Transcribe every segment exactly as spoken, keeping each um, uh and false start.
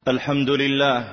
الحمد لله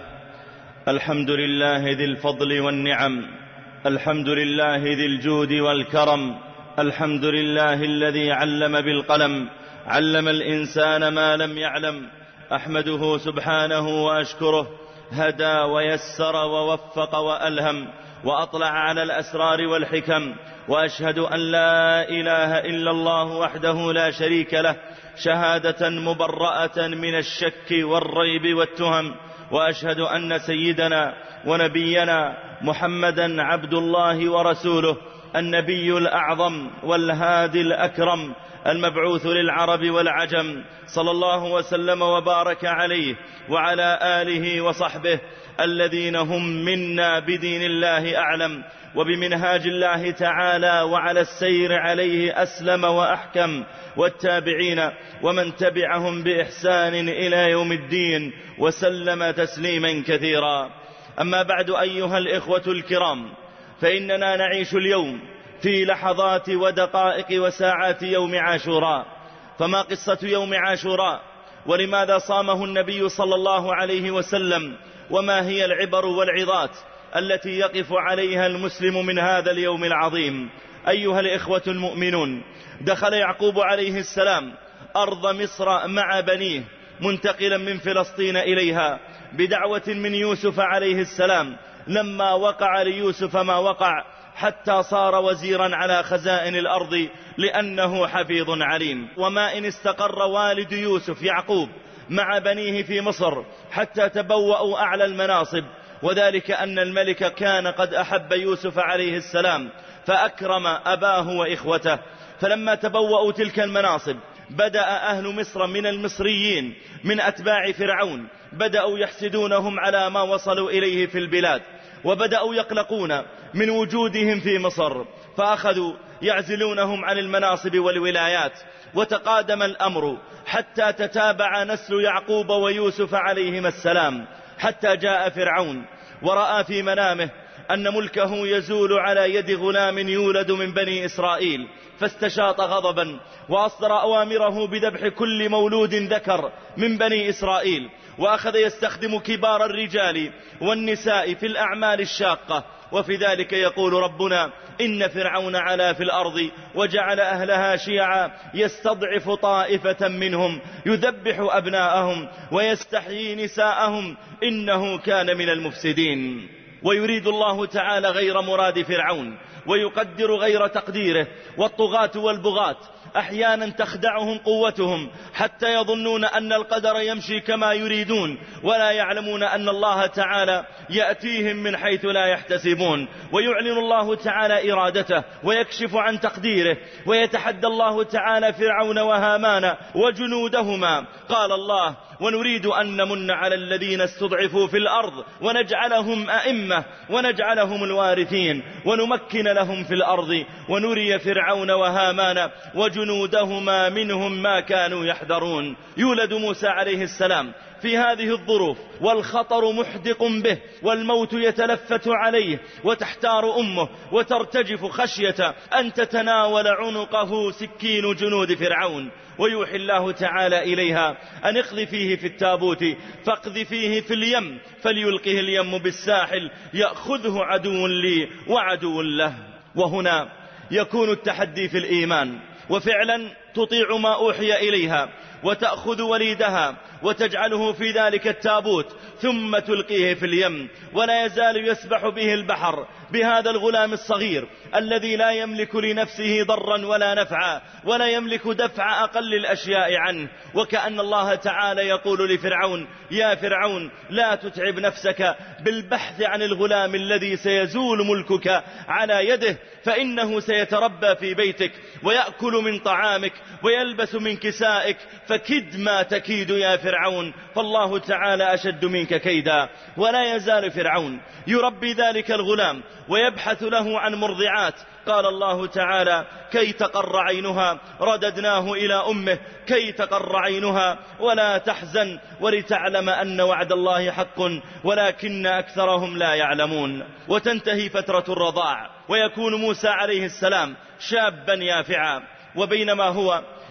الحمد لله ذي الفضل والنعم، الحمد لله ذي الجود والكرم، الحمد لله الذي علم بالقلم، علم الإنسان ما لم يعلم. أحمده سبحانه وأشكره، هدى ويسر ووفق وألهم، وأطلع على الأسرار والحكم. وأشهد أن لا إله إلا الله وحده لا شريك له، شهادة مبرأة من الشك والريب والتهم. وأشهد أن سيدنا ونبينا محمدا عبد الله ورسوله، النبي الأعظم والهادي الأكرم، المبعوث للعرب والعجم، صلى الله وسلم وبارك عليه وعلى آله وصحبه الذين هم منا بدين الله أعلم، وبمنهاج الله تعالى وعلى السير عليه أسلم وأحكم، والتابعين ومن تبعهم بإحسان إلى يوم الدين، وسلم تسليما كثيرا. أما بعد، أيها الإخوة الكرام، فإننا نعيش اليوم في لحظات ودقائق وساعات يوم عاشوراء. فما قصة يوم عاشوراء؟ ولماذا صامه النبي صلى الله عليه وسلم؟ وما هي العبر والعظات التي يقف عليها المسلم من هذا اليوم العظيم؟ أيها الإخوة المؤمنون، دخل يعقوب عليه السلام أرض مصر مع بنيه، منتقلا من فلسطين إليها بدعوة من يوسف عليه السلام، لما وقع ليوسف ما وقع، حتى صار وزيرا على خزائن الأرض لأنه حفيظ عليم. وما إن استقر والد يوسف يعقوب مع بنيه في مصر حتى تبوأوا أعلى المناصب، وذلك أن الملك كان قد أحب يوسف عليه السلام فأكرم أباه وإخوته. فلما تبوأوا تلك المناصب، بدأ أهل مصر من المصريين من أتباع فرعون بدأوا يحسدونهم على ما وصلوا إليه في البلاد، وبدأوا يقلقون من وجودهم في مصر، فأخذوا يعزلونهم عن المناصب والولايات. وتقادم الأمر حتى تتابع نسل يعقوب ويوسف عليهما السلام، حتى جاء فرعون ورأى في منامه أن ملكه يزول على يد غلام يولد من بني إسرائيل، فاستشاط غضبا وأصدر أوامره بذبح كل مولود ذكر من بني إسرائيل، وأخذ يستخدم كبار الرجال والنساء في الأعمال الشاقة. وفي ذلك يقول ربنا: إن فرعون علا في الأرض وجعل أهلها شيعا يستضعف طائفة منهم يذبح أبناءهم ويستحيي نساءهم إنه كان من المفسدين. ويريد الله تعالى غير مراد فرعون، ويقدر غير تقديره. والطغاة والبغاة أحيانا تخدعهم قوتهم حتى يظنون أن القدر يمشي كما يريدون، ولا يعلمون أن الله تعالى يأتيهم من حيث لا يحتسبون. ويعلن الله تعالى إرادته ويكشف عن تقديره، ويتحدى الله تعالى فرعون وهامان وجنودهما. قال الله: ونريد أن نمن على الذين استضعفوا في الأرض ونجعلهم أئمة ونجعلهم الوارثين ونمكن لهم في الأرض ونري فرعون وهامان وجنودهما منهم ما كانوا يحذرون. يولد موسى عليه السلام في هذه الظروف، والخطر محدق به، والموت يتلفت عليه، وتحتار أمه وترتجف خشية أن تتناول عنقه سكين جنود فرعون. ويوحي الله تعالى إليها أن اقذفيه في التابوت فاقذفيه في اليم فليلقه اليم بالساحل يأخذه عدو لي وعدو له. وهنا يكون التحدي في الإيمان، وفعلا تطيع ما أوحي إليها وتأخذ وليدها وتجعله في ذلك التابوت ثم تلقيه في اليم، ولا يزال يسبح به البحر بهذا الغلام الصغير الذي لا يملك لنفسه ضرا ولا نفعا، ولا يملك دفع أقل الأشياء عنه. وكأن الله تعالى يقول لفرعون: يا فرعون، لا تتعب نفسك بالبحث عن الغلام الذي سيزول ملكك على يده، فإنه سيتربى في بيتك ويأكل من طعامك ويلبس من كسائك، فكد ما تكيد يا فرعون، فالله تعالى أشد منك كيدا. ولا يزال فرعون يربي ذلك الغلام ويبحث له عن مرضعات. قال الله تعالى: كي تقر عينها رددناه إلى أمه كي تقر عينها ولا تحزن ولتعلم أن وعد الله حق ولكن أكثرهم لا يعلمون. وتنتهي فترة الرضاع، ويكون موسى عليه السلام شابا يافعا، وبينما هو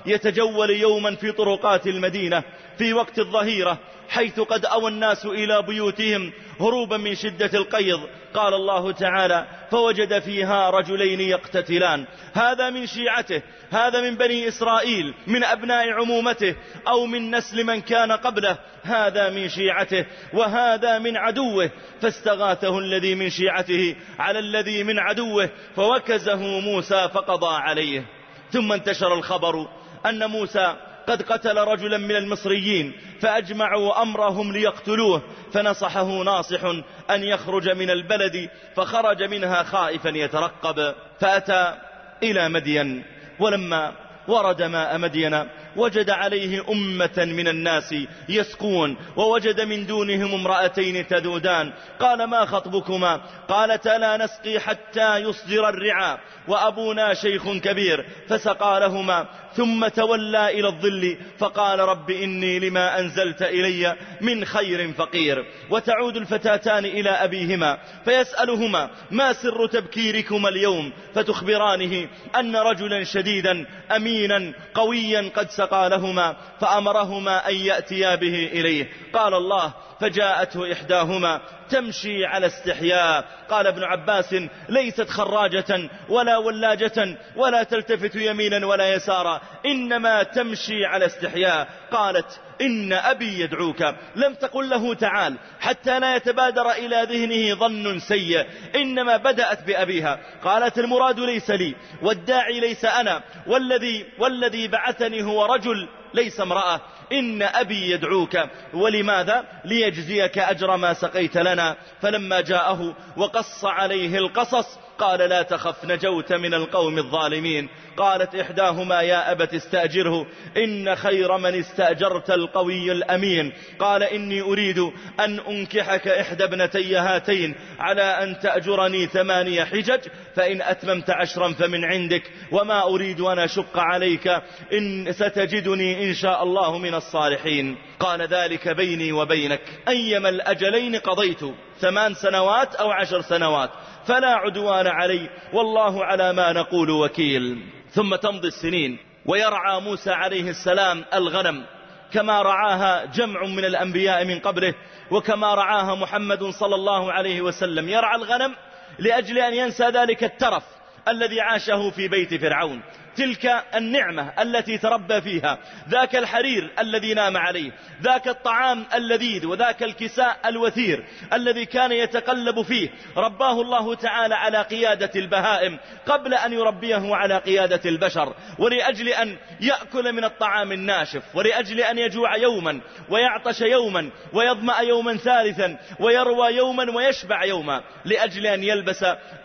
يتجول يوما في طرقات المدينة في وقت الظهيرة حيث قد أوى الناس إلى بيوتهم هروبا من شدة القيظ. قال الله تعالى: فوجد فيها رجلين يقتتلان، هذا من شيعته، هذا من بني إسرائيل من أبناء عمومته أو من نسل من كان قبله، هذا من شيعته وهذا من عدوه، فاستغاثه الذي من شيعته على الذي من عدوه فوكزه موسى فقضى عليه. ثم انتشر الخبر أن موسى قد قتل رجلا من المصريين، فأجمعوا أمرهم ليقتلوه، فنصحه ناصح أن يخرج من البلد، فخرج منها خائفا يترقب، فأتى إلى مدين، ولما ورد ماء مدين وجد عليه أمة من الناس يسقون، ووجد من دونهم امرأتين تذودان. قال: ما خطبكما؟ قالتا: لا نسقي حتى يصدر الرعاء وأبونا شيخ كبير. فسقى لهما ثم تولى إلى الظل فقال: رب إني لما أنزلت إلي من خير فقير. وتعود الفتاتان إلى أبيهما فيسألهما: ما سر تبكيركما اليوم؟ فتخبرانه أن رجلا شديدا أمينا قويا قد سقى لهما، فأمرهما أن يأتيا به إليه. قال الله: فجاءته إحداهما تمشي على استحياء. قال ابن عباس: ليست خراجة ولا ولاجة ولا تلتفت يمينا ولا يسارا، إنما تمشي على استحياء. قالت: إن أبي يدعوك. لم تقل له تعال حتى لا يتبادر إلى ذهنه ظن سيء، إنما بدأت بأبيها. قالت: المراد ليس لي، والداعي ليس أنا، والذي, والذي بعثني هو رجل ليس امرأة. إن أبي يدعوك. ولماذا؟ ليجزيك أجر ما سقيت لنا. فلما جاءه وقص عليه القصص قال: لا تخف، نجوت من القوم الظالمين. قالت إحداهما: يا أبت استأجره، إن خير من استأجرت القوي الأمين. قال: إني أريد أن أنكحك إحدى ابنتي هاتين على أن تأجرني ثمانية حجج، فإن أتممت عشرا فمن عندك، وما أريد أن أشق عليك، إن ستجدني إن شاء الله من الصالحين. قال: ذلك بيني وبينك، أيما الأجلين قضيت، ثمان سنوات أو عشر سنوات، فلا عدوان علي، والله على ما نقول وكيل. ثم تمضي السنين ويرعى موسى عليه السلام الغنم كما رعاها جمع من الأنبياء من قبله، وكما رعاها محمد صلى الله عليه وسلم. يرعى الغنم لأجل أن ينسى ذلك الترف الذي عاشه في بيت فرعون، تلك النعمة التي تربى فيها، ذاك الحرير الذي نام عليه، ذاك الطعام اللذيذ، وذاك الكساء الوثير الذي كان يتقلب فيه. رباه الله تعالى على قيادة البهائم قبل أن يربيه على قيادة البشر، ولأجل أن يأكل من الطعام الناشف، ولأجل أن يجوع يوما ويعطش يوما ويظمأ يوما ثالثا ويروى يوما ويشبع يوما، لأجل أن يلبس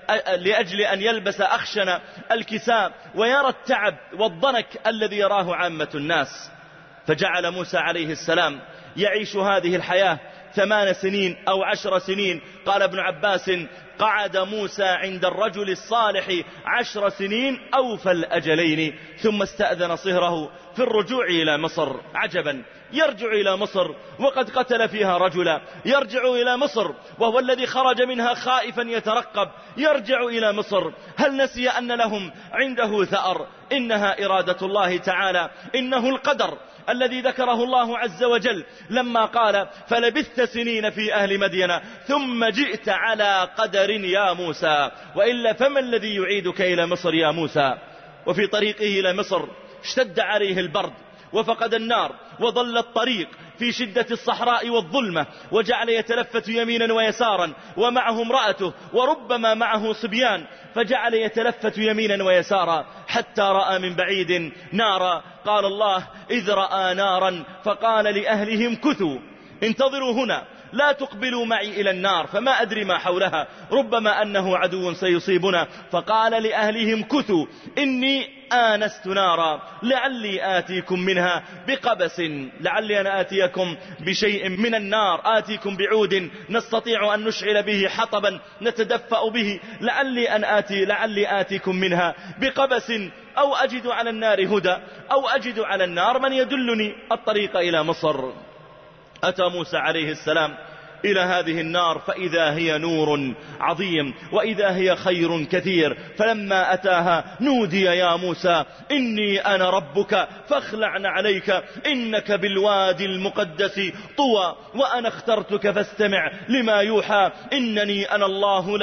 لأجل أن يلبس أخشن الكساء ويرى التعب والضنك الذي يراه عامة الناس. فجعل موسى عليه السلام يعيش هذه الحياة ثمان سنين أو عشر سنين. قال ابن عباس: قعد موسى عند الرجل الصالح عشر سنين أوفى الأجلين، ثم استأذن صهره في الرجوع إلى مصر. عجبا، يرجع إلى مصر وقد قتل فيها رجلا، يرجع إلى مصر وهو الذي خرج منها خائفا يترقب، يرجع إلى مصر. هل نسي أن لهم عنده ثأر؟ إنها إرادة الله تعالى، إنه القدر الذي ذكره الله عز وجل لما قال: فلبثت سنين في أهل مدين ثم جئت على قدر يا موسى، وإلا فما الذي يعيدك إلى مصر يا موسى؟ وفي طريقه إلى مصر اشتد عليه البرد وفقد النار وضل الطريق في شدة الصحراء والظلمة، وجعل يتلفت يمينا ويسارا، ومعه امرأته وربما معه صبيان، فجعل يتلفت يمينا ويسارا حتى رأى من بعيد نارا. قال الله: إذ رأى نارا فقال لأهلهم كثوا انتظروا هنا، لا تقبلوا معي إلى النار فما أدري ما حولها، ربما أنه عدو سيصيبنا. فقال لأهلهم كثوا إني آنست نارا لعلي آتيكم منها بقبس، لعلي أن آتيكم بشيء من النار، آتيكم بعود نستطيع أن نشعل به حطبا نتدفأ به، لعلي أن آتي لعلي آتيكم منها بقبس أو أجد على النار هدى، أو أجد على النار من يدلني الطريق إلى مصر. أتى موسى عليه السلام إلى هذه النار فإذا هي نور عظيم وإذا هي خير كثير. فلما أتاها نودي يا موسى إني أنا ربك فاخلعن عليك إنك بالوادي المقدس طوى وأنا اخترتك فاستمع لما يوحى إنني أنا الله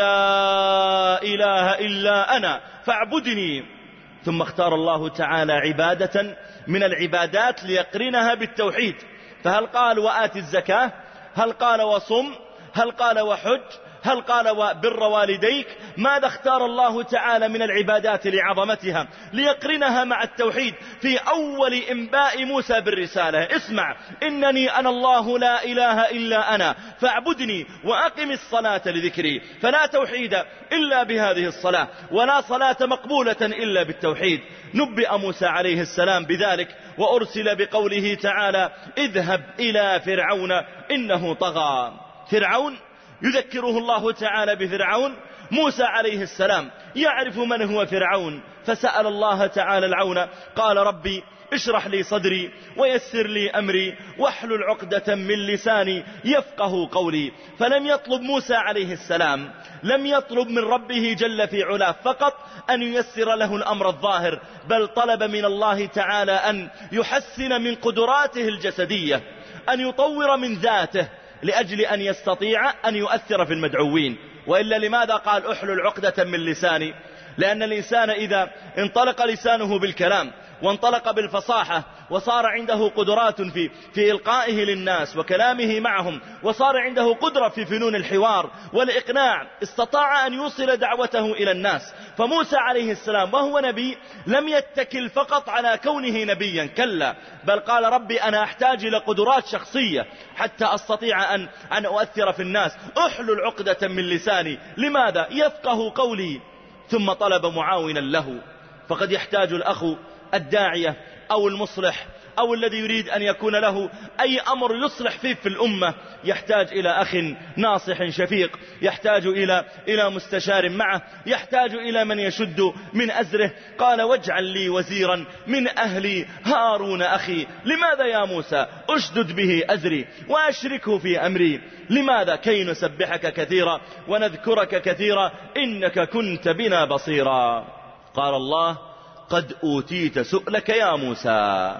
لا إله إلا أنا فاعبدني. ثم اختار الله تعالى عبادة من العبادات ليقرنها بالتوحيد. فهل قال وآت الزكاة؟ هل قال وصم؟ هل قال وحج؟ هل قال وبر والديك؟ ماذا اختار الله تعالى من العبادات لعظمتها ليقرنها مع التوحيد في أول إنباء موسى بالرسالة؟ اسمع إنني أنا الله لا إله إلا أنا فاعبدني وأقم الصلاة لذكري. فلا توحيد إلا بهذه الصلاة ولا صلاة مقبولة إلا بالتوحيد. نبئ موسى عليه السلام بذلك وأرسل بقوله تعالى اذهب إلى فرعون إنه طغى. فرعون يذكره الله تعالى بفرعون. موسى عليه السلام يعرف من هو فرعون فسأل الله تعالى العون. قال ربي اشرح لي صدري ويسر لي أمري واحلل عقدة من لساني يفقه قولي. فلم يطلب موسى عليه السلام لم يطلب من ربه جل في علاه فقط أن ييسر له الأمر الظاهر، بل طلب من الله تعالى أن يحسن من قدراته الجسدية، أن يطور من ذاته لأجل أن يستطيع أن يؤثر في المدعوين. وإلا لماذا قال احلل عقدة من لساني؟ لأن الإنسان إذا انطلق لسانه بالكلام وانطلق بالفصاحة وصار عنده قدرات في, في إلقائه للناس وكلامه معهم وصار عنده قدرة في فنون الحوار والإقناع استطاع أن يوصل دعوته إلى الناس. فموسى عليه السلام وهو نبي لم يتكل فقط على كونه نبيا، كلا، بل قال ربي أنا أحتاج إلى قدرات شخصية حتى أستطيع أن, أن أؤثر في الناس. احلل عقدة من لساني، لماذا؟ يفقه قولي. ثم طلب معاونا له. فقد يحتاج الأخ الداعية أو المصلح أو الذي يريد أن يكون له أي أمر يصلح فيه في الأمة يحتاج إلى أخ ناصح شفيق، يحتاج إلى إلى مستشار معه، يحتاج إلى من يشد من أزره. قال واجعل لي وزيرا من أهلي هارون أخي. لماذا يا موسى؟ أشدد به أزري وأشركه في أمري. لماذا؟ كي نسبحك كثيرا ونذكرك كثيرا إنك كنت بنا بصيرا. قال الله قد أوتيت سؤلك يا موسى.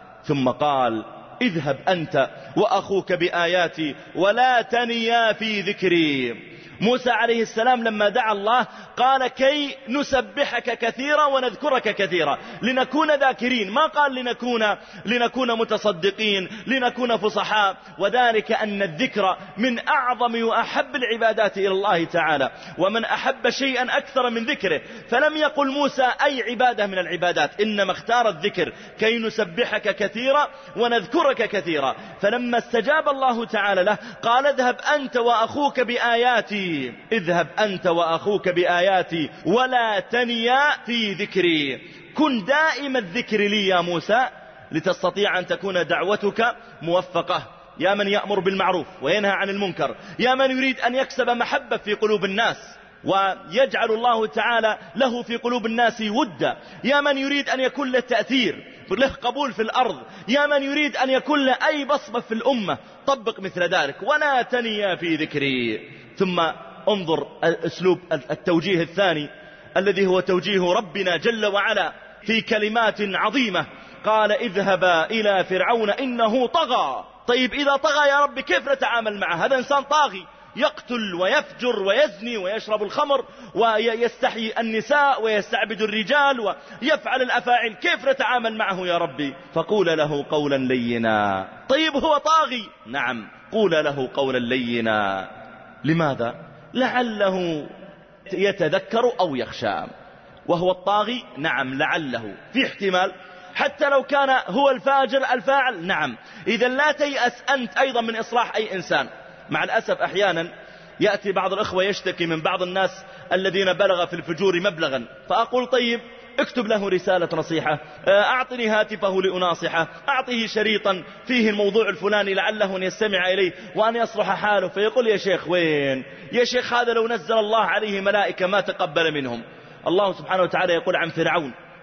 ثم قال اذهب أنت وأخوك بآياتي ولا تنيا في ذكري. موسى عليه السلام لما دعا الله قال كي نسبحك كثيرا ونذكرك كثيرا، لنكون ذاكرين، ما قال لنكون لنكون متصدقين، لنكون فصحاء. وذلك أن الذكر من أعظم وأحب العبادات إلى الله تعالى، ومن أحب شيئا أكثر من ذكره. فلم يقل موسى أي عبادة من العبادات، إنما اختار الذكر كي نسبحك كثيرا ونذكرك كثيرا. فلما استجاب الله تعالى له قال اذهب أنت وأخوك بآياتي، اذهب أنت وأخوك بآياتي ولا تنيا في ذكري. كن دائم الذكر لي يا موسى لتستطيع أن تكون دعوتك موفقة. يا من يأمر بالمعروف وينهى عن المنكر، يا من يريد أن يكسب محبة في قلوب الناس ويجعل الله تعالى له في قلوب الناس ودا، يا من يريد أن يكون له تأثير، له قبول في الأرض، يا من يريد أن يكون له أي بصمة في الأمة، طبق مثل ذلك. ولا تنيا في ذكري. ثم انظر أسلوب التوجيه الثاني الذي هو توجيه ربنا جل وعلا في كلمات عظيمة. قال اذهبا إلى فرعون إنه طغى. طيب إذا طغى يا رب كيف نتعامل معه؟ هذا إنسان طاغي يقتل ويفجر ويزني ويشرب الخمر ويستحيي النساء ويستعبد الرجال ويفعل الأفاعيل، كيف نتعامل معه يا ربي؟ فقول له قولا لينا. طيب هو طاغي، نعم، قول له قولا لينا. لماذا؟ لعله يتذكر أو يخشى. وهو الطاغي، نعم، لعله، في احتمال حتى لو كان هو الفاجر الفاعل، نعم. إذا لا تيأس أنت أيضا من إصلاح أي إنسان. مع الأسف أحيانا يأتي بعض الأخوة يشتكي من بعض الناس الذين بلغ في الفجور مبلغا، فأقول طيب اكتب له رسالة نصيحة، أعطني هاتفه لأناصحه، أعطيه شريطا فيه الموضوع الفلاني لعله أن يستمع إليه وأن يصلح حاله. فيقول يا شيخ وين؟ يا شيخ هذا لو نزل الله عليه ملائكة ما تقبل منهم. الله سبحانه وتعالى يقول عن فرعون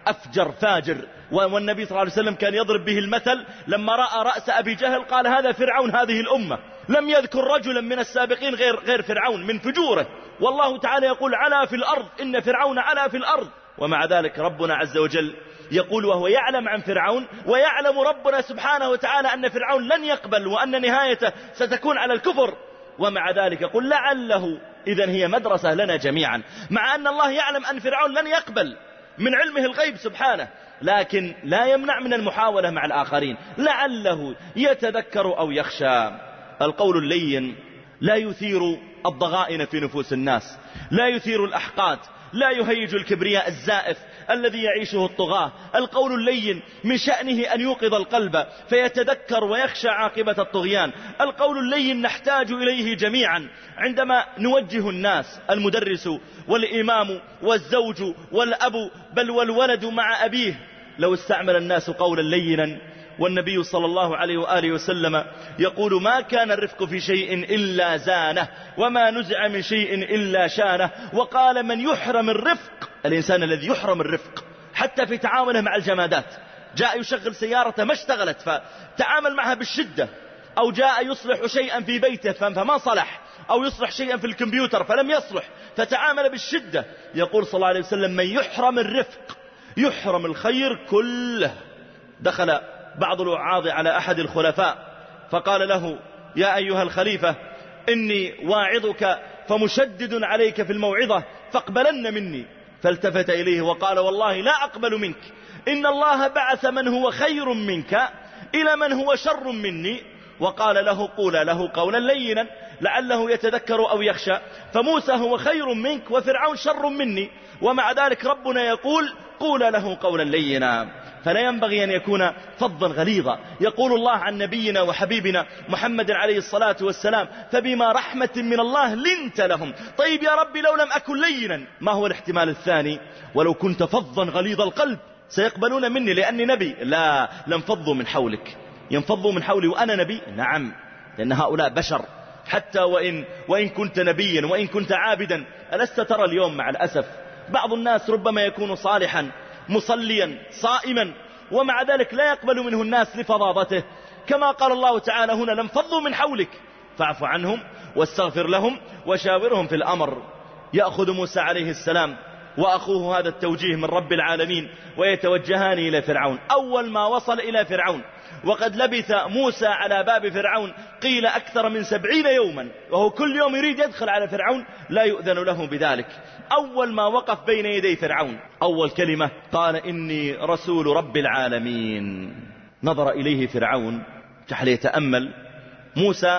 أفجر فاجر، والنبي صلى الله عليه وسلم كان يضرب به المثل لما رأى رأس أبي جهل قال هذا فرعون هذه الأمة. لم يذكر رجلا من السابقين غير, غير فرعون من فجوره، والله تعالى يقول علا في الأرض، إن فرعون علا في الأرض. ومع ذلك ربنا عز وجل يقول وهو يعلم عن فرعون، ويعلم ربنا سبحانه وتعالى أن فرعون لن يقبل وأن نهايته ستكون على الكفر، ومع ذلك يقول لعله. إذن هي مدرسة لنا جميعا، مع أن الله يعلم أن فرعون لن يقبل من علمه الغيب سبحانه، لكن لا يمنع من المحاولة مع الآخرين، لعله يتذكر أو يخشى. القول اللين لا يثير الضغائن في نفوس الناس، لا يثير الأحقاد، لا يهيج الكبرياء الزائف الذي يعيشه الطغاة. القول اللين من شأنه أن يوقظ القلب فيتذكر ويخشى عاقبة الطغيان. القول اللين نحتاج إليه جميعا عندما نوجه الناس، المدرس والإمام والزوج والأب بل والولد مع أبيه. لو استعمل الناس قولا لينا، والنبي صلى الله عليه وآله وسلم يقول ما كان الرفق في شيء إلا زانه، وما نزع من شيء إلا شانه. وقال من يحرم الرفق، الإنسان الذي يحرم الرفق حتى في تعامله مع الجمادات، جاء يشغل سيارته ما اشتغلت فتعامل معها بالشدة، أو جاء يصلح شيئا في بيته فما صلح، أو يصلح شيئا في الكمبيوتر فلم يصلح فتعامل بالشدة. يقول صلى الله عليه وسلم من يحرم الرفق يحرم الخير كله. دخل بعض الوعاظ على أحد الخلفاء فقال له يا أيها الخليفة إني واعظك فمشدد عليك في الموعظة فاقبلن مني. فالتفت إليه وقال والله لا أقبل منك، إن الله بعث من هو خير منك إلى من هو شر مني. وقال له قول له قولا لينا لعله يتذكر أو يخشى. فموسى هو خير منك وفرعون شر مني، ومع ذلك ربنا يقول قول له قولا لينا. فلا ينبغي أن يكون فظا غليظا. يقول الله عن نبينا وحبيبنا محمد عليه الصلاة والسلام فبما رحمة من الله لنت لهم. طيب يا ربي لو لم أكن لينا، ما هو الاحتمال الثاني؟ ولو كنت فظا غليظ القلب سيقبلون مني لأني نبي. لا، لانفضوا من حولك. ينفضوا من حولي وأنا نبي؟ نعم، لأن هؤلاء بشر. حتى وإن, وإن كنت نبيا وإن كنت عابدا، ألست ترى اليوم مع الأسف بعض الناس ربما يكون صالحا مصليا صائما ومع ذلك لا يقبل منه الناس لفظاظته، كما قال الله تعالى هنا لانفضوا من حولك فاعف عنهم واستغفر لهم وشاورهم في الأمر. يأخذ موسى عليه السلام وأخوه هذا التوجيه من رب العالمين ويتوجهان إلى فرعون. أول ما وصل إلى فرعون وقد لبث موسى على باب فرعون قيل أكثر من سبعين يوما، وهو كل يوم يريد يدخل على فرعون لا يؤذن له بذلك. أول ما وقف بين يدي فرعون أول كلمة قال إني رسول رب العالمين. نظر إليه فرعون جعل يتأمل. موسى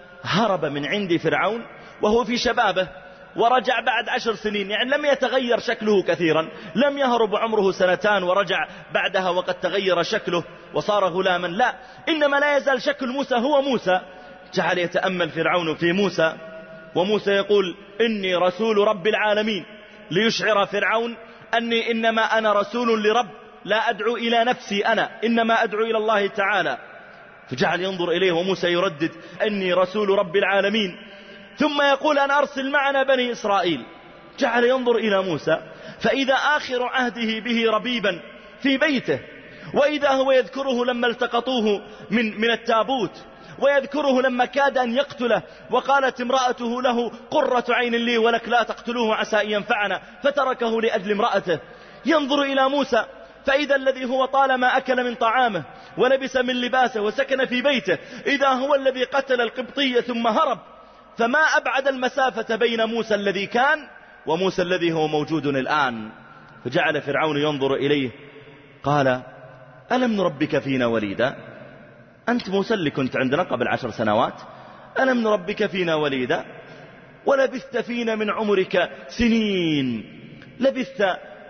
هرب من عند فرعون وهو في شبابه ورجع بعد عشر سنين، يعني لم يتغير شكله كثيرا، لم يهرب عمره سنتان ورجع بعدها وقد تغير شكله وصار غلاما، لا، إنما لا يزال شكل موسى هو موسى. جعل يتأمل فرعون في موسى، وموسى يقول إني رسول رب العالمين، ليشعر فرعون أني إنما أنا رسول لرب، لا أدعو إلى نفسي أنا، إنما أدعو إلى الله تعالى. فجعل ينظر إليه وموسى يردد إني رسول رب العالمين، ثم يقول أن أرسل معنا بني إسرائيل. جعل ينظر إلى موسى فإذا آخر عهده به ربيبا في بيته، وإذا هو يذكره لما التقطوه من, من التابوت، ويذكره لما كاد أن يقتله وقالت امرأته له قرة عين لي ولك لا تقتلوه عسى أن ينفعنا، فتركه لأجل امرأته. ينظر إلى موسى فإذا الذي هو طالما أكل من طعامه ولبس من لباسه وسكن في بيته إذا هو الذي قتل القبطية ثم هرب. فما أبعد المسافة بين موسى الذي كان وموسى الذي هو موجود الآن. فجعل فرعون ينظر إليه قال ألم نربك فينا وليدا؟ أنت موسى اللي كنت عندنا قبل عشر سنوات، ألم نربك فينا وليدا ولبثت فينا من عمرك سنين، لبثت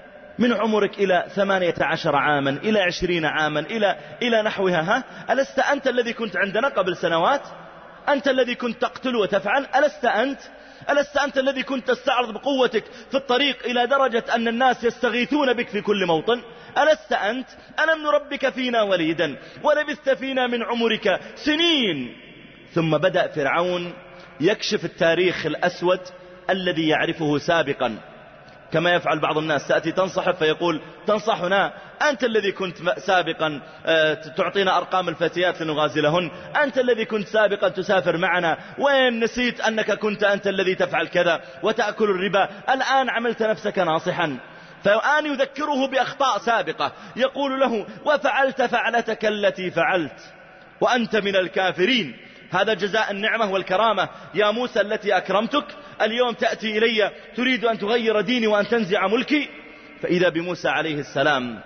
من عمرك إلى ثمانية عشر عاما إلى عشرين عاما إلى, إلى نحوها. ها؟ ألست أنت الذي كنت عندنا قبل سنوات؟ أنت الذي كنت تقتل وتفعل؟ ألست أنت؟ ألست أنت الذي كنت تستعرض بقوتك في الطريق إلى درجة أن الناس يستغيثون بك في كل موطن؟ ألست أنت؟ ألم نربك فينا وليدا ولبثت فينا من عمرك سنين. ثم بدأ فرعون يكشف التاريخ الأسود الذي يعرفه سابقا. كما يفعل بعض الناس، تأتي تنصحه فيقول تنصحنا أنت الذي كنت سابقا تعطينا أرقام الفتيات لنغازلهن، أنت الذي كنت سابقا تسافر معنا، وين نسيت أنك كنت أنت الذي تفعل كذا وتأكل الربا، الآن عملت نفسك ناصحا. فالآن يذكره بأخطاء سابقة، يقول له وفعلت فعلتك التي فعلت وأنت من الكافرين، هذا جزاء النعمة والكرامة يا موسى التي أكرمتك، اليوم تأتي إلي تريد أن تغير ديني وأن تنزع ملكي. فإذا بموسى عليه السلام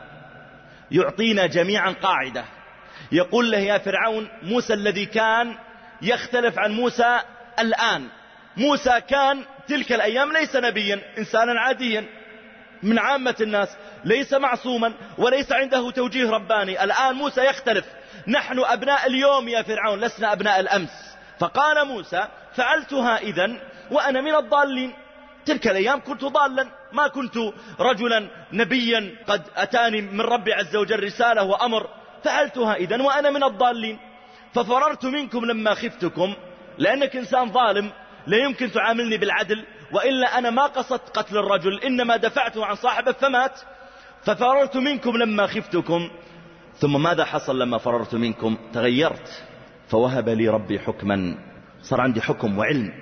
يعطينا جميعا قاعدة، يقول له يا فرعون موسى الذي كان يختلف عن موسى الآن، موسى كان تلك الأيام ليس نبيا، إنسانا عاديا من عامة الناس، ليس معصوما وليس عنده توجيه رباني. الآن موسى يختلف، نحن أبناء اليوم يا فرعون لسنا أبناء الأمس. فقال موسى فعلتها إذن وأنا من الضالين، تلك الأيام كنت ضالا، ما كنت رجلا نبيا قد أتاني من ربي عز وجل رسالة وأمر، فعلتها إذن وأنا من الضالين، ففررت منكم لما خفتكم، لأنك إنسان ظالم لا يمكن تعاملني بالعدل، وإلا أنا ما قصدت قتل الرجل إنما دفعته عن صاحبه فمات، ففررت منكم لما خفتكم. ثم ماذا حصل لما فررت منكم؟ تغيرت، فوهب لي ربي حكما، صار عندي حكم وعلم،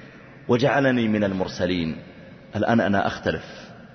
وجعلني من المرسلين، الآن أنا أختلف.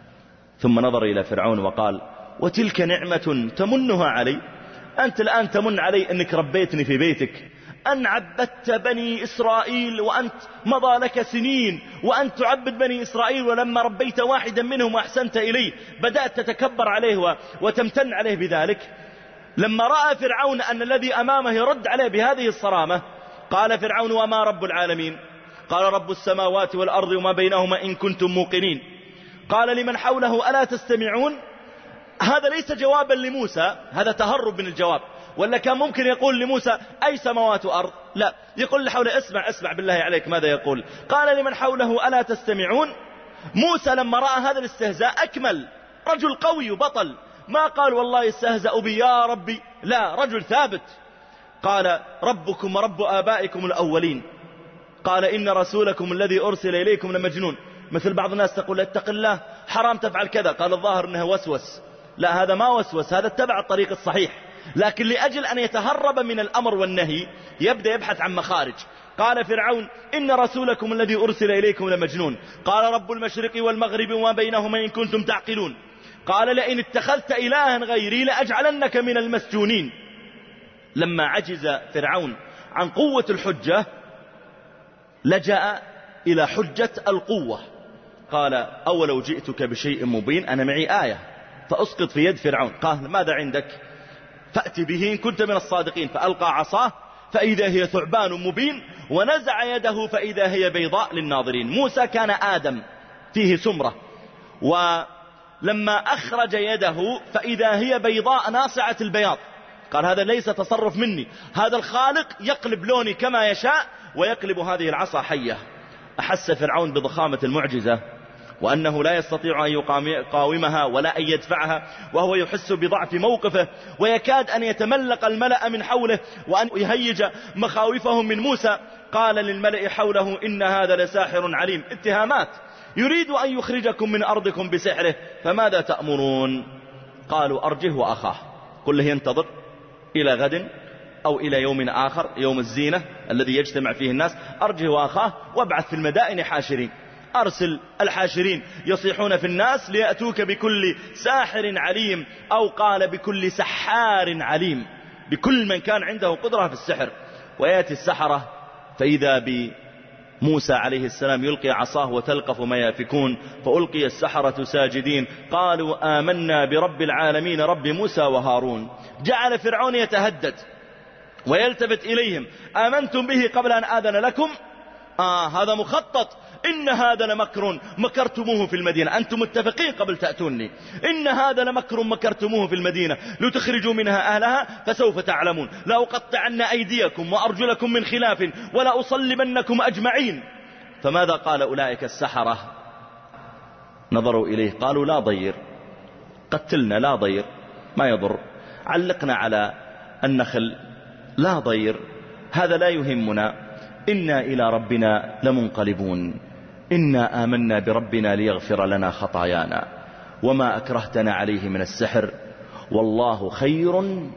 ثم نظر إلى فرعون وقال وتلك نعمة تمنها علي، أنت الآن تمن علي أنك ربيتني في بيتك، أن عبدت بني إسرائيل وأنت مضى لك سنين وأنت تعبد بني إسرائيل، ولما ربيت واحدا منهم وأحسنت إليه بدأت تتكبر عليه وتمتن عليه بذلك. لما رأى فرعون أن الذي أمامه يرد عليه بهذه الصرامة، قال فرعون وما رب العالمين؟ قال رب السماوات والأرض وما بينهما إن كنتم موقنين. قال لمن حوله ألا تستمعون؟ هذا ليس جوابا لموسى، هذا تهرب من الجواب، ولا كان ممكن يقول لموسى أي سماوات وأرض؟ لا، يقول لحوله اسمع اسمع بالله عليك ماذا يقول. قال لمن حوله ألا تستمعون؟ موسى لما رأى هذا الاستهزاء أكمل، رجل قوي وبطل، ما قال والله استهزأ بي يا ربي، لا، رجل ثابت. قال ربكم ورب آبائكم الأولين، قال إن رسولكم الذي أرسل إليكم لمجنون. مثل بعض الناس تقول اتق الله حرام تفعل كذا، قال الظاهر أنه وسوس، لا هذا ما وسوس، هذا اتبع الطريق الصحيح، لكن لأجل أن يتهرب من الأمر والنهي يبدأ يبحث عن مخارج. قال فرعون إن رسولكم الذي أرسل إليكم لمجنون، قال رب المشرق والمغرب وما بينهما إن كنتم تعقلون. قال لئن اتخذت إلها غيري لأجعلنك من المسجونين. لما عجز فرعون عن قوة الحجة لجأ إلى حجة القوة، قال أولو جئتك بشيء مبين، أنا معي آية فأسقط في يد فرعون. قال ماذا عندك؟ فأتي به إن كنت من الصادقين. فألقى عصاه فإذا هي ثعبان مبين، ونزع يده فإذا هي بيضاء للناظرين. موسى كان آدم فيه سمرة، ولما أخرج يده فإذا هي بيضاء ناصعة البياض. قال هذا ليس تصرف مني، هذا الخالق يقلب لوني كما يشاء ويقلب هذه العصا حية. أحس فرعون بضخامة المعجزة وأنه لا يستطيع أن يقاومها ولا أن يدفعها، وهو يحس بضعف موقفه، ويكاد أن يتملق الملأ من حوله وأن يهيج مخاوفهم من موسى. قال للملأ حوله إن هذا لساحر عليم، اتهامات، يريد أن يخرجكم من أرضكم بسحره فماذا تأمرون؟ قالوا أرجه وأخاه، قل له ينتظر إلى غد أو إلى يوم آخر، يوم الزينة الذي يجتمع فيه الناس، أرجه وأخاه وابعث في المدائن حاشرين، أرسل الحاشرين يصيحون في الناس ليأتوك بكل ساحر عليم، أو قال بكل سحار عليم، بكل من كان عنده قدرة في السحر. ويأتي السحرة فإذا بموسى عليه السلام يلقي عصاه وتلقف ما يافكون، فألقي السحرة ساجدين قالوا آمنا برب العالمين رب موسى وهارون. جعل فرعون يتهدد ويلتفت إليهم آمنتم به قبل أن آذن لكم؟ آه هذا مخطط، إن هذا لمكر مكرتموه في المدينة، أنتم متفقين قبل تأتوني، إن هذا لمكر مكرتموه في المدينة لتخرجوا منها أهلها فسوف تعلمون، لأقطعن أيديكم وأرجلكم من خلاف ولأصلبنكم أجمعين. فماذا قال أولئك السحرة؟ نظروا إليه قالوا لا ضير، قتلنا لا ضير، ما يضر، علقنا على النخل لا ضير، هذا لا يهمنا، إنا إلى ربنا لمنقلبون. إنا آمنا بربنا ليغفر لنا خطايانا وما أكرهتنا عليه من السحر والله خير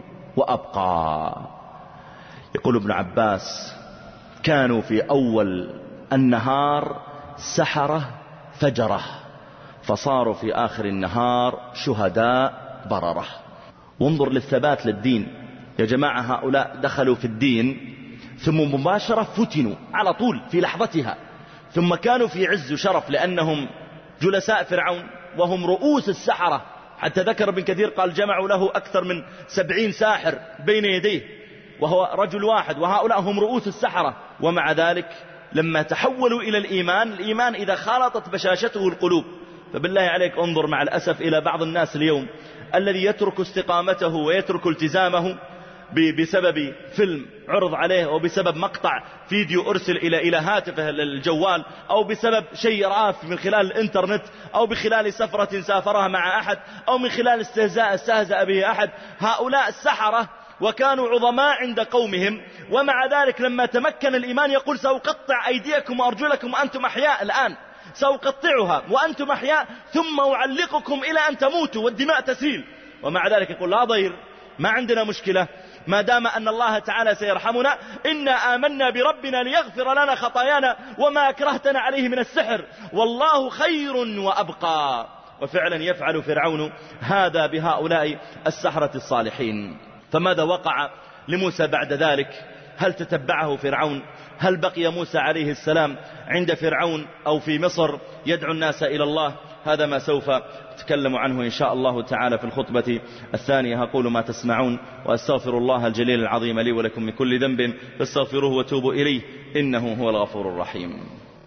وأبقى. يقول ابن عباس كانوا في أول النهار سحرة فجرة فصاروا في آخر النهار شهداء بررة. وانظر للثبات للدين يا جماعة، هؤلاء دخلوا في الدين ثم مباشرة فتنوا على طول في لحظتها، ثم كانوا في عز وشرف لأنهم جلساء فرعون وهم رؤوس السحرة، حتى ذكر ابن كثير قال جمعوا له أكثر من سبعين ساحر بين يديه وهو رجل واحد، وهؤلاء هم رؤوس السحرة. ومع ذلك لما تحولوا إلى الإيمان، الإيمان إذا خالطت بشاشته القلوب، فبالله عليك انظر مع الأسف إلى بعض الناس اليوم الذي يترك استقامته ويترك التزامه بسبب فيلم عرض عليه أو بسبب مقطع فيديو أرسل إلى إلى هاتفه الجوال أو بسبب شيء رآه من خلال الإنترنت أو بخلال سفرة سافرها مع أحد أو من خلال استهزاء استهزأ به أحد. هؤلاء السحرة وكانوا عظماء عند قومهم، ومع ذلك لما تمكن الإيمان يقول سأقطع أيديكم وأرجلكم وأنتم أحياء، الآن سأقطعها وأنتم أحياء ثم أعلقكم إلى أن تموتوا والدماء تسيل. ومع ذلك يقول لا ضير، ما عندنا مشكلة ما دام أن الله تعالى سيرحمنا، إنا آمنا بربنا ليغفر لنا خطايانا وما أكرهتنا عليه من السحر والله خير وأبقى. وفعلا يفعل فرعون هذا بهؤلاء السحرة الصالحين. فماذا وقع لموسى بعد ذلك؟ هل تتبعه فرعون؟ هل بقي موسى عليه السلام عند فرعون أو في مصر يدعو الناس إلى الله؟ هذا ما سوف أتكلم عنه إن شاء الله تعالى في الخطبة الثانية. أقول ما تسمعون وأستغفر الله الجليل العظيم لي ولكم من كل ذنب فاستغفروه وتوبوا إليه إنه هو الغفور الرحيم.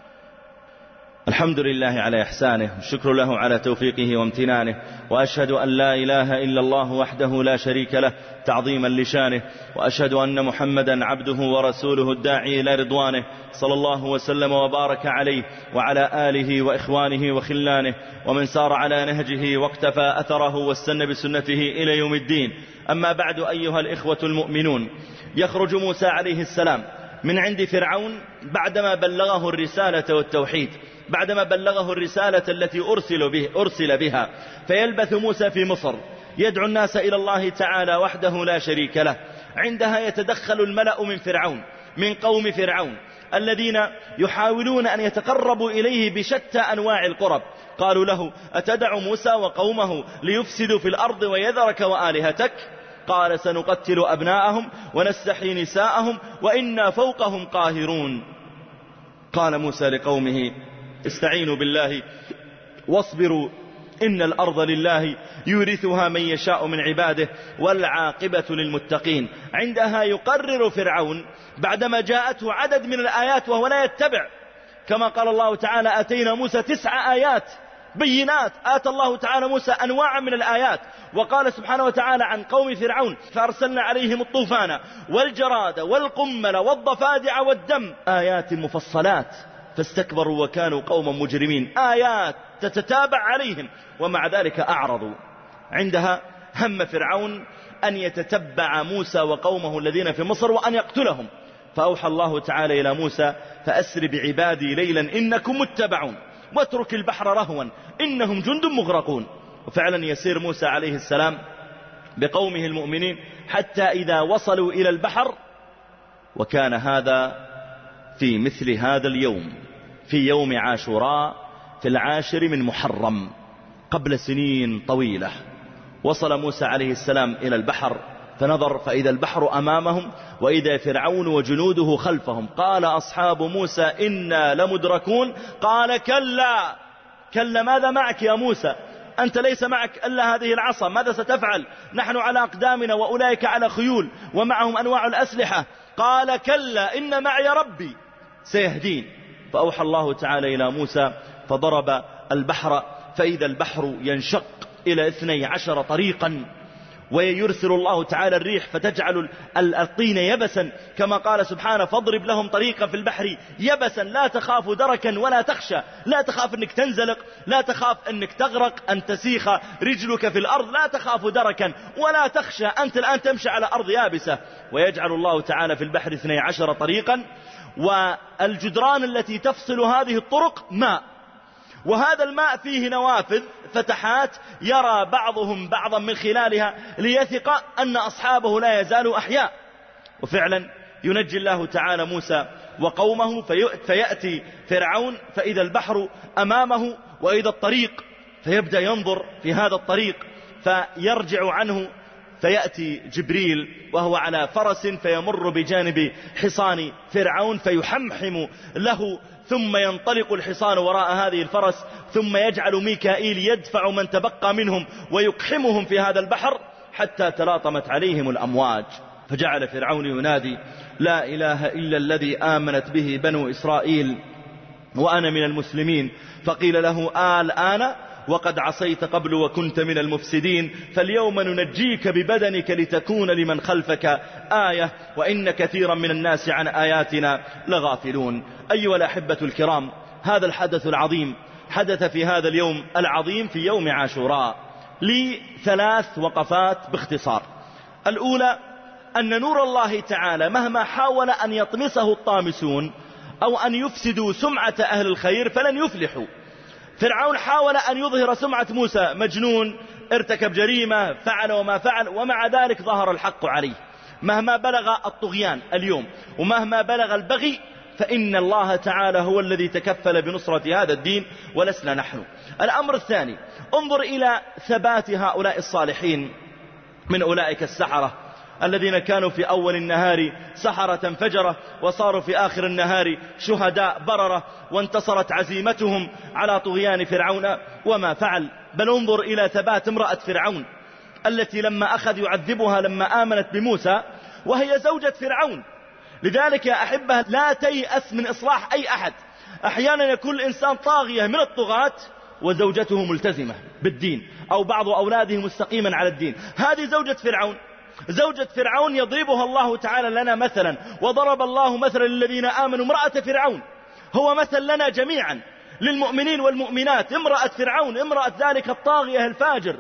الحمد لله على إحسانه والشكر له على توفيقه وامتنانه، وأشهد أن لا إله إلا الله وحده لا شريك له تعظيما لشانه، وأشهد أن محمدا عبده ورسوله الداعي إلى رضوانه صلى الله وسلم وبارك عليه وعلى آله وإخوانه وخلانه ومن سار على نهجه واقتفى أثره واستنى بسنته إلى يوم الدين. أما بعد أيها الإخوة المؤمنون، يخرج موسى عليه السلام من عند فرعون بعدما بلغه الرسالة والتوحيد، بعدما بلغه الرسالة التي أرسل, به أرسل بها، فيلبث موسى في مصر يدعو الناس إلى الله تعالى وحده لا شريك له. عندها يتدخل الملأ من فرعون من قوم فرعون الذين يحاولون أن يتقربوا إليه بشتى أنواع القرب. قالوا له أتدع موسى وقومه ليفسدوا في الأرض ويذرك وآلهتك؟ قال سنقتل أبناءهم ونستحيي نساءهم وإنا فوقهم قاهرون. قال موسى لقومه استعينوا بالله واصبروا إن الأرض لله يورثها من يشاء من عباده والعاقبة للمتقين. عندها يقرر فرعون بعدما جاءته عدد من الآيات وهو لا يتبع، كما قال الله تعالى آتينا موسى تسع آيات بينات. آتى الله تعالى موسى أنواعا من الآيات، وقال سبحانه وتعالى عن قوم فرعون فأرسلنا عليهم الطوفان والجراد والقمل والضفادع والدم آيات مفصلات فاستكبروا وكانوا قوما مجرمين. آيات تتتابع عليهم ومع ذلك أعرضوا. عندها هم فرعون أن يتتبع موسى وقومه الذين في مصر وأن يقتلهم، فأوحى الله تعالى إلى موسى فأسر بعبادي ليلا إنكم متبعون واترك البحر رهوا إنهم جند مغرقون. وفعلا يسير موسى عليه السلام بقومه المؤمنين حتى إذا وصلوا إلى البحر، وكان هذا في مثل هذا اليوم في يوم عاشوراء في العاشر من محرم قبل سنين طويلة. وصل موسى عليه السلام إلى البحر فنظر فإذا البحر أمامهم وإذا فرعون وجنوده خلفهم. قال أصحاب موسى إنا لمدركون. قال كلا كلا ماذا معك يا موسى؟ أنت ليس معك إلا هذه العصا، ماذا ستفعل؟ نحن على أقدامنا وأولئك على خيول ومعهم أنواع الأسلحة. قال كلا إن معي ربي سيهدين. فأوحى الله تعالى إلى موسى فضرب البحر فإذا البحر ينشق إلى اثني عشر طريقا، ويرسل الله تعالى الريح فتجعل الطين يبسا، كما قال سبحانه فاضرب لهم طريقا في البحر يبسا لا تخاف دركا ولا تخشى. لا تخاف أنك تنزلق، لا تخاف أنك تغرق، أن تسيخ رجلك في الأرض، لا تخاف دركا ولا تخشى، أنت الآن تمشي على أرض يابسة. ويجعل الله تعالى في البحر اثني عشر طريقا والجدران التي تفصل هذه الطرق ماء، وهذا الماء فيه نوافذ فتحات يرى بعضهم بعضا من خلالها ليثق أن أصحابه لا يزالوا أحياء. وفعلا ينجي الله تعالى موسى وقومه فيأتي فرعون فإذا البحر أمامه وإذا الطريق، فيبدأ ينظر في هذا الطريق فيرجع عنه، فيأتي جبريل وهو على فرس فيمر بجانب حصان فرعون فيحمحم له، ثم ينطلق الحصان وراء هذه الفرس، ثم يجعل ميكائيل يدفع من تبقى منهم ويقحمهم في هذا البحر حتى تلاطمت عليهم الأمواج. فجعل فرعون ينادي لا إله إلا الذي آمنت به بنو إسرائيل وأنا من المسلمين، فقيل له الآن وقد عصيت قبل وكنت من المفسدين، فاليوم ننجيك ببدنك لتكون لمن خلفك آية وإن كثيرا من الناس عن آياتنا لغافلون. أيها الأحبة الكرام، هذا الحدث العظيم حدث في هذا اليوم العظيم في يوم عاشوراء لي ثلاث وقفات باختصار. الأولى أن نور الله تعالى مهما حاول أن يطمسه الطامسون أو أن يفسدوا سمعة أهل الخير فلن يفلحوا. فرعون حاول أن يظهر سمعة موسى مجنون، ارتكب جريمة، فعل وما فعل، ومع ذلك ظهر الحق عليه. مهما بلغ الطغيان اليوم ومهما بلغ البغي فإن الله تعالى هو الذي تكفل بنصرة هذا الدين ولسنا نحن. الأمر الثاني، انظر إلى ثبات هؤلاء الصالحين من أولئك السحرة الذين كانوا في أول النهار سحرة فجرة وصاروا في آخر النهار شهداء بررة، وانتصرت عزيمتهم على طغيان فرعون وما فعل. بل انظر إلى ثبات امرأة فرعون التي لما أخذ يعذبها لما آمنت بموسى وهي زوجة فرعون. لذلك يا أحبة لا تيأس من إصلاح أي أحد. أحيانا يكون الإنسان طاغية من الطغاة وزوجته ملتزمة بالدين أو بعض أولاده مستقيما على الدين. هذه زوجة فرعون. زوجة فرعون يضربها الله تعالى لنا مثلا، وضرب الله مثلا للذين آمنوا امرأة فرعون، هو مثل لنا جميعا للمؤمنين والمؤمنات. امرأة فرعون، امرأة ذلك الطاغية الفاجر،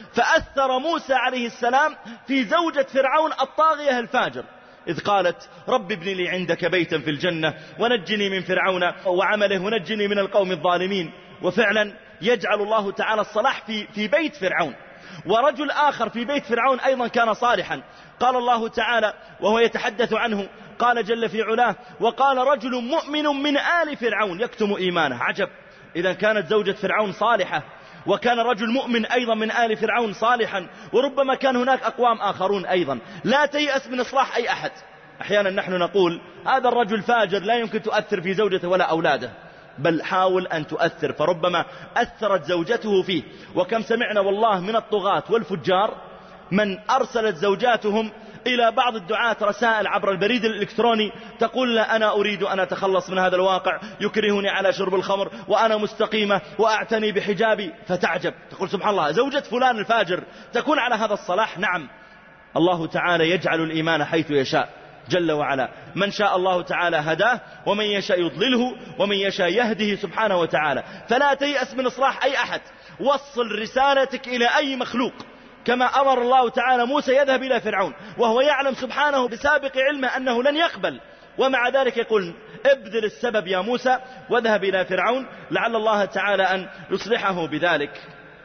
فأثر موسى عليه السلام في زوجة فرعون الطاغية الفاجر إذ قالت رب ابن لي عندك بيتا في الجنة ونجني من فرعون وعمله ونجني من القوم الظالمين. وفعلا يجعل الله تعالى الصلاح في, في بيت فرعون. ورجل آخر في بيت فرعون أيضا كان صالحا، قال الله تعالى وهو يتحدث عنه، قال جل في علاه وقال رجل مؤمن من آل فرعون يكتم إيمانه. عجب، إذا كانت زوجة فرعون صالحة وكان رجل مؤمن أيضا من آل فرعون صالحا، وربما كان هناك أقوام آخرون أيضا. لا تيأس من إصلاح أي أحد. أحيانا نحن نقول هذا الرجل فاجر لا يمكن تؤثر في زوجته ولا أولاده، بل حاول أن تؤثر، فربما أثرت زوجته فيه. وكم سمعنا والله من الطغاة والفجار من أرسلت زوجاتهم إلى بعض الدعاة رسائل عبر البريد الإلكتروني تقول لا أنا أريد أن أتخلص من هذا الواقع يكرهني على شرب الخمر وأنا مستقيمة وأعتني بحجابي. فتعجب تقول سبحان الله، زوجة فلان الفاجر تكون على هذا الصلاح. نعم، الله تعالى يجعل الإيمان حيث يشاء جل وعلا. من شاء الله تعالى هداه ومن يشاء يضلله ومن يشاء يهده سبحانه وتعالى. فلا تيأس من إصلاح أي أحد. وصل رسالتك إلى أي مخلوق كما أمر الله تعالى موسى يذهب إلى فرعون وهو يعلم سبحانه بسابق علمه أنه لن يقبل، ومع ذلك يقول ابذل السبب يا موسى واذهب إلى فرعون لعل الله تعالى أن يصلحه بذلك.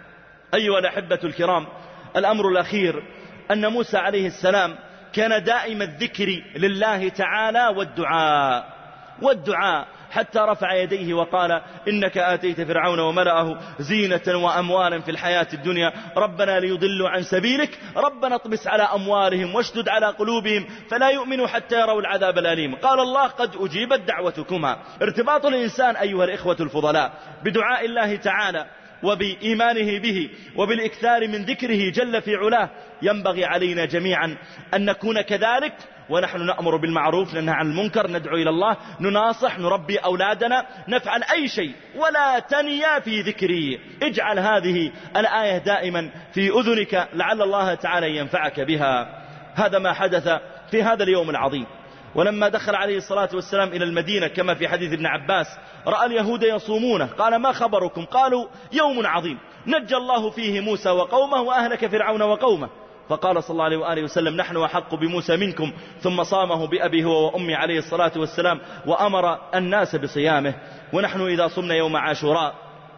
أيها الأحبة الكرام، الأمر الأخير أن موسى عليه السلام كان دائم الذكر لله تعالى والدعاء والدعاء حتى رفع يديه وقال إنك آتيت فرعون وملأه زينة وأموالا في الحياة الدنيا ربنا ليضلوا عن سبيلك ربنا اطمس على أموالهم واشدد على قلوبهم فلا يؤمنوا حتى يروا العذاب الأليم. قال الله قد أجيبت دعوتكما. ارتباط الإنسان أيها الإخوة الفضلاء بدعاء الله تعالى وبإيمانه به وبالإكثار من ذكره جل في علاه ينبغي علينا جميعا أن نكون كذلك، ونحن نأمر بالمعروف ننهى عن المنكر، ندعو إلى الله، نناصح، نربي أولادنا، نفعل أي شيء ولا تنيا في ذكري. اجعل هذه الآية دائما في أذنك لعل الله تعالى ينفعك بها. هذا ما حدث في هذا اليوم العظيم. ولما دخل عليه الصلاة والسلام إلى المدينة كما في حديث ابن عباس رأى اليهود يصومونه، قال ما خبركم؟ قالوا يوم عظيم نجى الله فيه موسى وقومه وأهلك فرعون وقومه. فقال صلى الله عليه وآله وسلم نحن أحق بموسى منكم، ثم صامه بأبي هو وأمي عليه الصلاة والسلام، وأمر الناس بصيامه. ونحن إذا صمنا يوم عاشوراء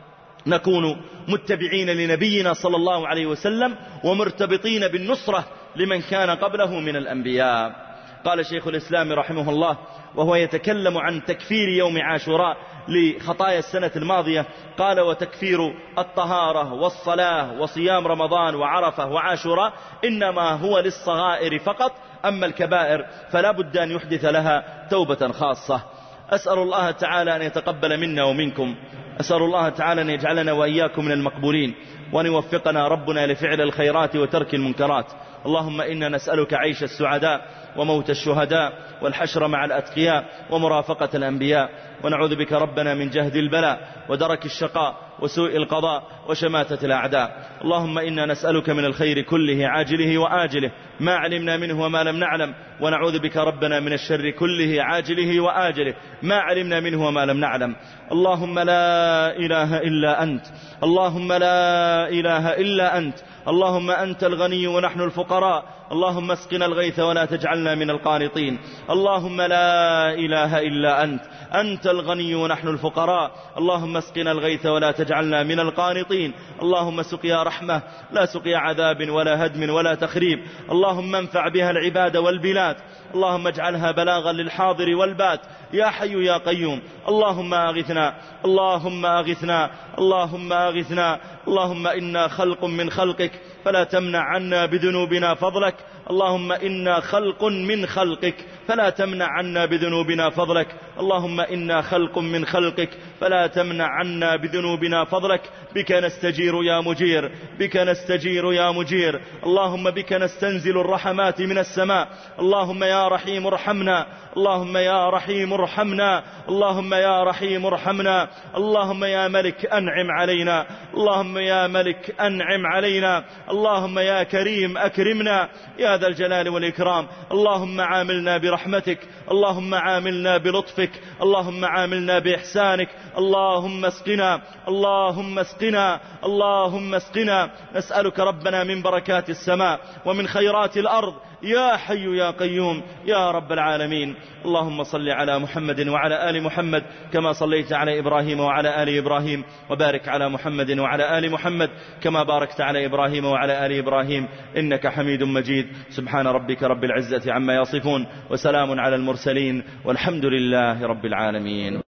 نكون متبعين لنبينا صلى الله عليه وسلم ومرتبطين بالنصرة لمن كان قبله من الأنبياء. قال شيخ الإسلام رحمه الله وهو يتكلم عن تكفير يوم عاشوراء لخطايا السنة الماضية، قال وتكفير الطهارة والصلاة وصيام رمضان وعرفة وعاشوراء إنما هو للصغائر فقط، أما الكبائر فلا بد أن يحدث لها توبة خاصة. أسأل الله تعالى أن يتقبل منا ومنكم، أسأل الله تعالى أن يجعلنا وإياكم من المقبولين، وأن يوفقنا ربنا لفعل الخيرات وترك المنكرات. اللهم إنا نسألك عيش السعداء وموت الشهداء والحشر مع الأتقياء ومرافقة الأنبياء، ونعوذ بك ربنا من جهد البلاء ودرك الشقاء وسوء القضاء وشماتة الأعداء. اللهم إنا نسألك من الخير كله عاجله وآجله ما علمنا منه وما لم نعلم، ونعوذ بك ربنا من الشر كله عاجله وآجله ما علمنا منه وما لم نعلم. اللهم لا إله إلا أنت، اللهم لا إله إلا أنت، اللهم أنت الغني ونحن الفقراء، اللهم اسقنا الغيث ولا تجعلنا من القانطين. اللهم لا إله إلا أنت، أنت الغني ونحن الفقراء، اللهم اسقنا الغيث ولا تجعلنا من القانطين. اللهم سقيا رحمة لا سقيا عذاب ولا هدم ولا تخريب، اللهم انفع بها العباد والبلاد، اللهم اجعلها بلاغا للحاضر والبات يا حي يا قيوم. اللهم أغثنا، اللهم أغثنا، اللهم أغثنا، اللهم إنا خلق من خلقك فلا تمنع عنا بذنوبنا فضلك، اللهم إنا خلق من خلقك فلا تمنع عنا بذنوبنا فضلك، اللهم إنا خلق من خلقك فلا تمنع عنا بذنوبنا فضلك. بك نستجير يا مجير، بك نستجير يا مجير، اللهم بك نستنزل الرحمات من السماء. اللهم يا رحيم ارحمنا، اللهم يا رحيم ارحمنا، اللهم يا رحيم ارحمنا، اللهم يا ملك أنعم علينا، اللهم يا ملك أنعم علينا، اللهم يا كريم أكرمنا يا ذا الجلال والإكرام. اللهم عاملنا برحمتك، اللهم عاملنا بلطفك، اللهم عاملنا بإحسانك، اللهم اسقنا، اللهم اسقنا، اللهم اسقنا. نسألك ربنا من بركات السماء ومن خيرات الأرض يا حي يا قيوم يا رب العالمين. اللهم صل على محمد وعلى آل محمد كما صليت على إبراهيم وعلى آل إبراهيم، وبارك على محمد وعلى آل محمد كما باركت على إبراهيم وعلى آل إبراهيم إنك حميد مجيد. سبحان ربك رب العزة عما يصفون، وسلام على المرسلين، والحمد لله رب العالمين.